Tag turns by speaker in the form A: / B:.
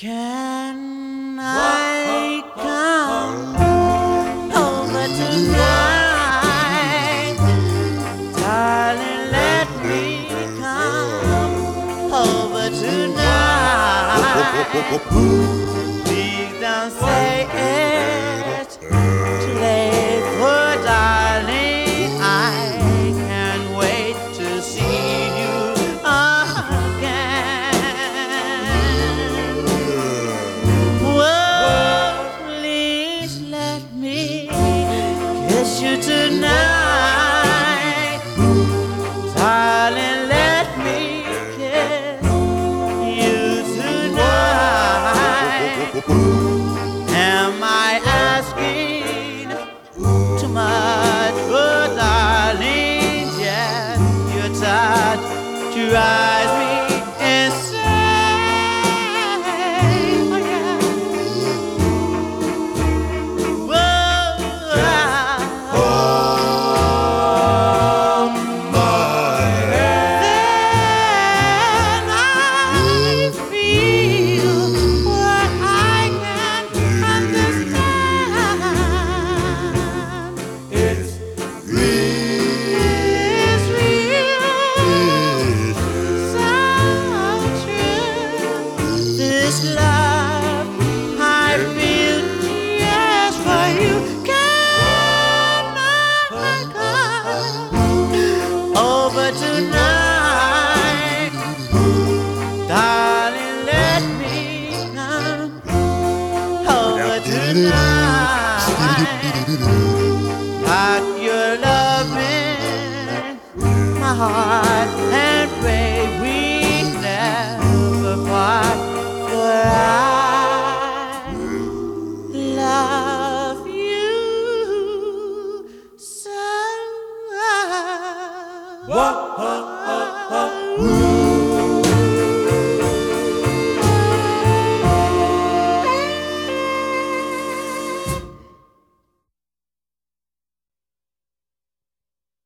A: Can I come over tonight? Darling, let me come over tonight. Please don't say it's too late, for darling, I can't wait to see you again. Whoa, please let me kiss you tonight. Darling, let me kiss you tonight. Am I asking too much? Oh, darling, yes, your touch drives me insane. Oh, yeah. Whoa, then I feel what I can't understand. It's real, so true. This love I feel just for you. Can I come over tonight? Darling, let me come over tonight. Got your loving, my heart, and pray we never part. For I love you so.
B: Whoa.